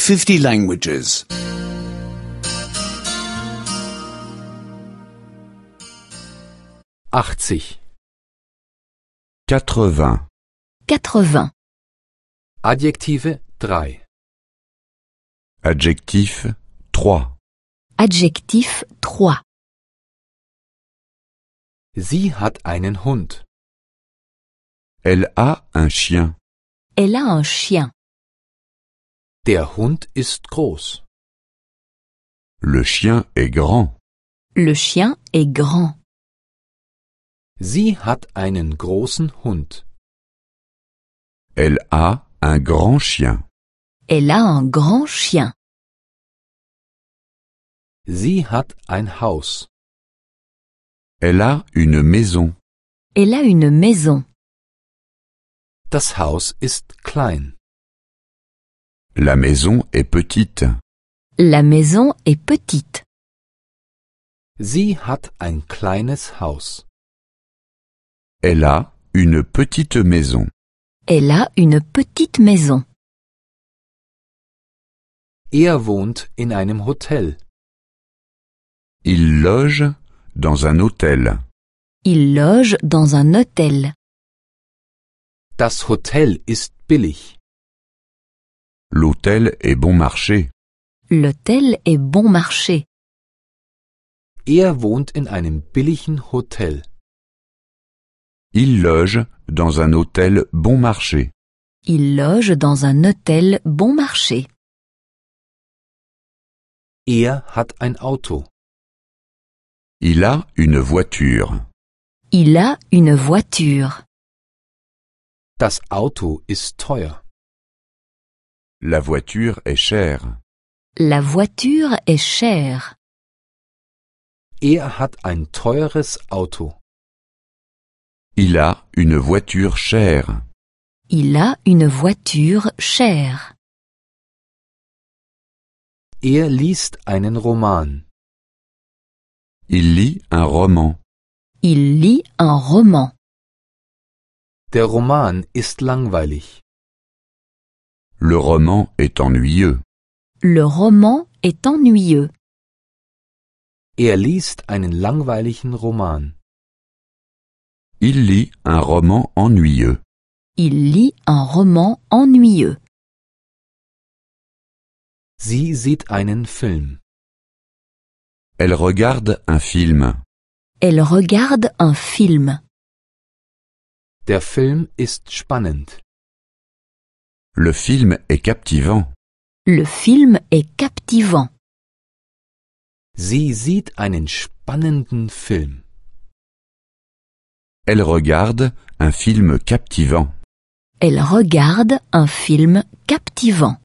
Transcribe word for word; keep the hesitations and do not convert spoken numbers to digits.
fifty languages. achtzig. quatre-vingts. quatre-vingts. Adjektive drei. Adjectif trois. Adjectif trois. Sie hat einen Hund. Elle a un chien. Elle a un chien. Der Hund ist groß. Le chien est grand. Le chien est grand. Sie hat einen großen Hund. Elle a un grand chien. Elle a un grand chien. Sie hat ein Haus. Elle a une maison. Elle a une maison. Das Haus ist klein. La maison est petite. La maison est petite. Sie hat ein kleines Haus. Elle a une petite maison. Elle a une petite maison. Er wohnt in einem Hotel. Il loge dans un hôtel. Il loge dans un hôtel. Das Hotel ist billig. L'hôtel est bon marché. L'hôtel est bon marché. Er wohnt in einem billigen Hotel. Il loge dans un hôtel bon marché. Il loge dans un hôtel bon marché. Er hat ein Auto. Il a une voiture. Il a une voiture. Das Auto ist teuer. La voiture est chère. La voiture est chère. Er hat ein teures Auto. Il a une voiture chère. Il a une voiture chère. Er liest einen Roman. Il lit un roman. Il lit un roman. Der Roman ist langweilig. Le roman est ennuyeux. Le roman est ennuyeux. Er liest einen langweiligen Roman. Il lit un roman ennuyeux. Il lit un roman ennuyeux. Sie sieht einen Film. Elle regarde un film. Elle regarde un film. Der Film ist spannend. Le film est captivant. Le film est captivant. Sie sieht einen spannenden Film. Elle regarde un film captivant. Elle regarde un film captivant.